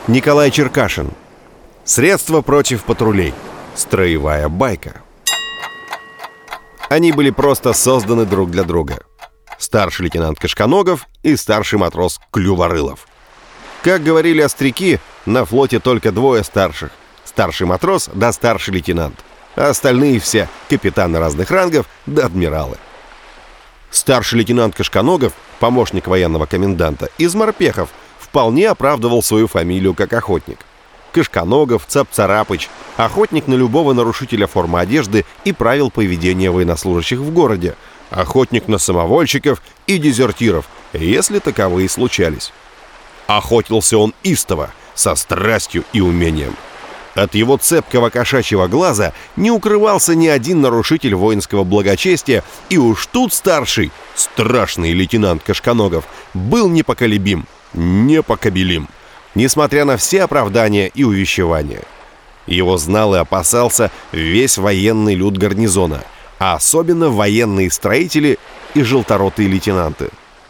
Николай Черкашин. Средства против патрулей. Строевая байка. Они были просто созданы друг для друга. Старший лейтенант Кашканогов и старший матрос Клюворылов. Как говорили остряки, на флоте только двое старших. Старший матрос да старший лейтенант. А остальные все капитаны разных рангов да адмиралы. Старший лейтенант Кашканогов, помощник военного коменданта, из морпехов, вполне оправдывал свою фамилию как охотник. Кашканогов, Цап-Царапыч, охотник на любого нарушителя формы одежды и правил поведения военнослужащих в городе, охотник на самовольщиков и дезертиров, если таковые случались. Охотился он истово, со страстью и умением. От его цепкого кошачьего глаза не укрывался ни один нарушитель воинского благочестия, и уж тут старший, страшный лейтенант Кашканогов, был непоколебим, непокобелим, несмотря на все оправдания и увещевания. Его знал и опасался весь военный люд гарнизона, а особенно военные строители и желторотые лейтенанты.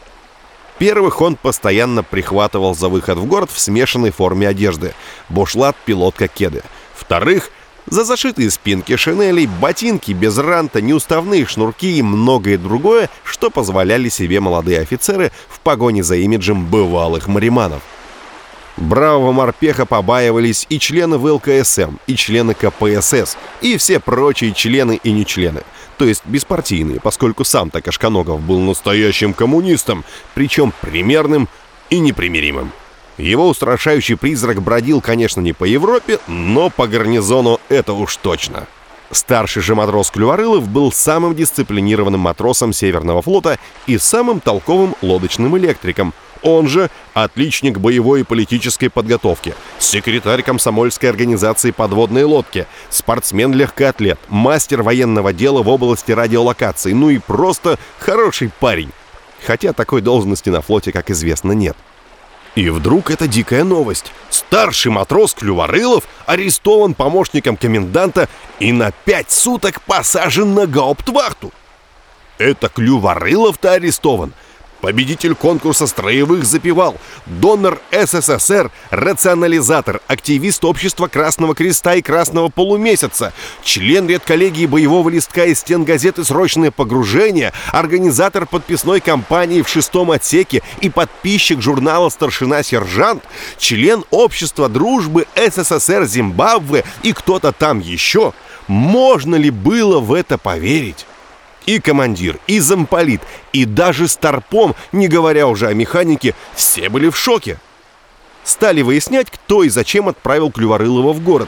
Первых он постоянно прихватывал за выход в город в смешанной форме одежды – бушлат, пилотка, кеды. Вторых – за зашитые спинки шинелей, ботинки без ранта, неуставные шнурки и многое другое, что позволяли себе молодые офицеры в погоне за имиджем бывалых мариманов. Бравого морпеха побаивались и члены ВЛКСМ, и члены КПСС, и все прочие члены и нечлены. То есть беспартийные, поскольку сам-то Кашканогов был настоящим коммунистом, причем примерным и непримиримым. Его устрашающий призрак бродил, конечно, не по Европе, но по гарнизону это уж точно. Старший же матрос Клюворылов был самым дисциплинированным матросом Северного флота и самым толковым лодочным электриком. Он же отличник боевой и политической подготовки, секретарь комсомольской организации подводной лодки, спортсмен-легкоатлет, мастер военного дела в области радиолокации, ну и просто хороший парень. Хотя такой должности на флоте, как известно, нет. И вдруг эта дикая новость. Старший матрос Клюворылов арестован помощником коменданта и на 5 суток посажен на гауптвахту. Это Клюворылов-то арестован. Победитель конкурса строевых запевал, донор СССР, рационализатор, активист общества Красного Креста и Красного Полумесяца, член редколлегии боевого листка из стенгазеты «Срочное погружение», организатор подписной кампании в 6-м отсеке и подписчик журнала «Старшина-сержант», член общества дружбы СССР Зимбабве и кто-то там еще. Можно ли было в это поверить? И командир, и замполит, и даже старпом, не говоря уже о механике, все были в шоке. Стали выяснять, кто и зачем отправил Клюворылова в город.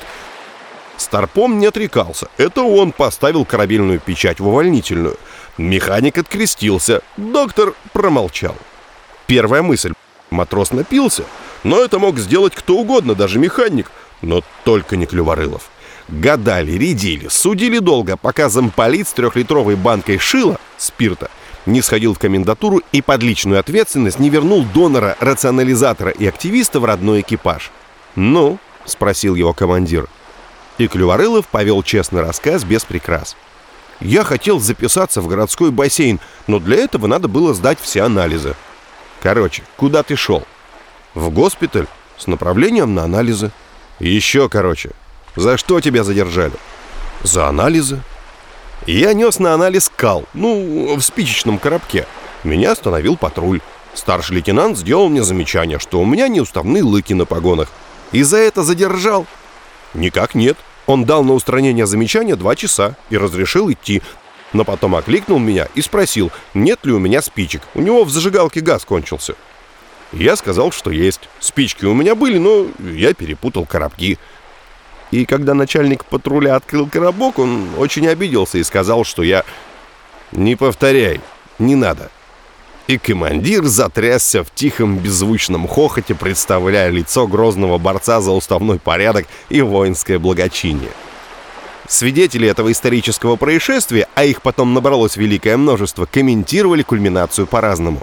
Старпом не отрекался. Это он поставил корабельную печать в увольнительную. Механик открестился. Доктор промолчал. Первая мысль. Матрос напился. Но это мог сделать кто угодно, даже механик. Но только не Клюворылов. Гадали, рядили, судили долго, пока замполит с 3-литровой банкой шила, спирта, не сходил в комендатуру и под личную ответственность не вернул донора, рационализатора и активиста в родной экипаж. «Ну?» — спросил его командир. И Клюворылов повел честный рассказ без прикрас. «Я хотел записаться в городской бассейн, но для этого надо было сдать все анализы. Короче, куда ты шел?» «В госпиталь с направлением на анализы». «Еще короче. За что тебя задержали?» «За анализы». Я нес на анализ кал, в спичечном коробке. Меня остановил патруль. Старший лейтенант сделал мне замечание, что у меня неуставные лыки на погонах. И за это задержал? Никак нет. Он дал на устранение замечания 2 часа и разрешил идти. Но потом окликнул меня и спросил, нет ли у меня спичек. У него в зажигалке газ кончился. Я сказал, что есть. Спички у меня были, но я перепутал коробки. И когда начальник патруля открыл коробок, он очень обиделся и сказал, что я... «Не повторяй, не надо». И командир затрясся в тихом беззвучном хохоте, представляя лицо грозного борца за уставной порядок и воинское благочиние. Свидетели этого исторического происшествия, а их потом набралось великое множество, комментировали кульминацию по-разному.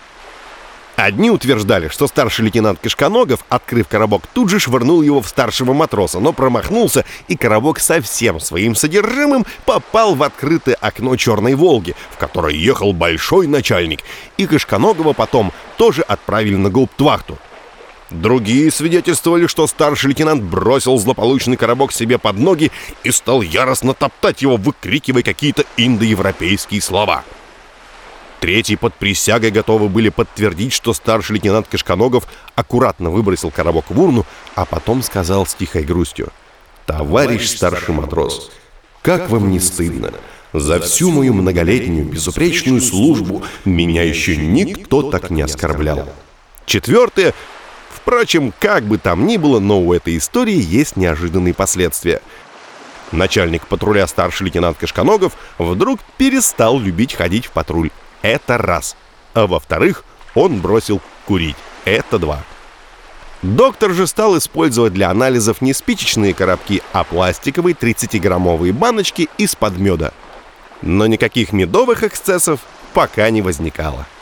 Одни утверждали, что старший лейтенант Кашканогов, открыв коробок, тут же швырнул его в старшего матроса, но промахнулся, и коробок со всем своим содержимым попал в открытое окно «Черной Волги», в которой ехал большой начальник, и Кашканогова потом тоже отправили на гауптвахту. Другие свидетельствовали, что старший лейтенант бросил злополучный коробок себе под ноги и стал яростно топтать его, выкрикивая какие-то индоевропейские слова. Третьи под присягой готовы были подтвердить, что старший лейтенант Кишконогов аккуратно выбросил коробок в урну, а потом сказал с тихой грустью: «Товарищ старший матрос, как вам не стыдно? За всю мою многолетнюю безупречную службу меня еще никто так не оскорблял». Четвертые, впрочем, как бы там ни было, но у этой истории есть неожиданные последствия. Начальник патруля старший лейтенант Кишконогов вдруг перестал любить ходить в патруль. Это раз. А во-вторых, он бросил курить. Это два. Доктор же стал использовать для анализов не спичечные коробки, а пластиковые 30-граммовые баночки из-под меда. Но никаких медовых эксцессов пока не возникало.